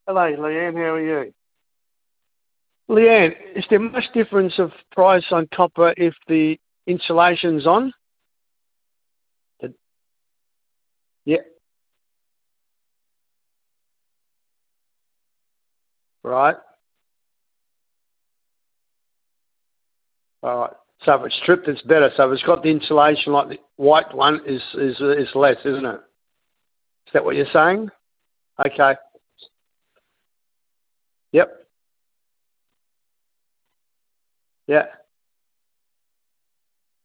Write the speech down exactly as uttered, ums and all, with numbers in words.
Hello, Leanne. How are you? Leanne, is there much difference of price on copper if the insulation's on? The- Yeah, right. All right. So if it's stripped, it's better. So if it's got the insulation like the white one is is is less, isn't it? Is that what you're saying? Okay. Yep. Yeah.